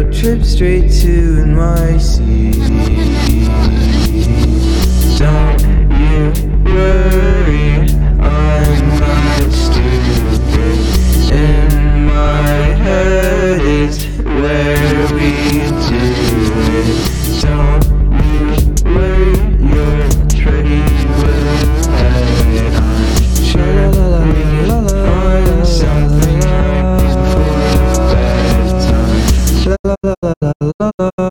road trip straight to NYC. Don't you worry, I'm not stupid. In my head is where we do it. Don't you worry, your trade will head on. Sure, we can find something nice before bedtime.